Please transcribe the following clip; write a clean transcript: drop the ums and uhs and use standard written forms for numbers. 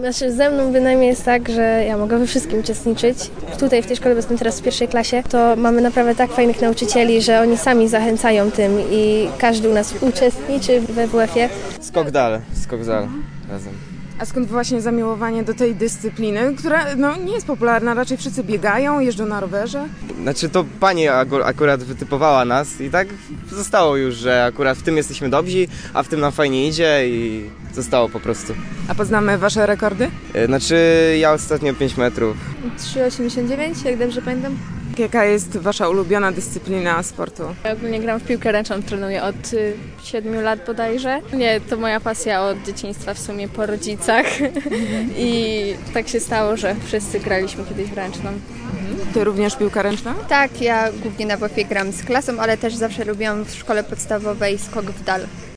Znaczy ze mną bynajmniej jest tak, że ja mogę we wszystkim uczestniczyć. Tutaj w tej szkole, bo jestem teraz w pierwszej klasie, to mamy naprawdę tak fajnych nauczycieli, że oni sami zachęcają tym i każdy u nas uczestniczy we WF-ie. Skok dal razem. A skąd właśnie zamiłowanie do tej dyscypliny, która nie jest popularna, raczej wszyscy biegają, jeżdżą na rowerze? Znaczy to pani akurat wytypowała nas i tak zostało już, że akurat w tym jesteśmy dobrzy, a w tym nam fajnie idzie i zostało po prostu. A poznamy wasze rekordy? Znaczy ja ostatnio 5 metrów. 3,89, jak dobrze pamiętam. Jaka jest wasza ulubiona dyscyplina sportu? Ja ogólnie gram w piłkę ręczną, trenuję od 7 lat bodajże. Nie, to moja pasja od dzieciństwa w sumie po rodzicach i tak się stało, że wszyscy graliśmy kiedyś w ręczną. Ty również piłka ręczna? Tak, ja głównie na WF-ie gram z klasą, ale też zawsze lubiłam w szkole podstawowej skok w dal.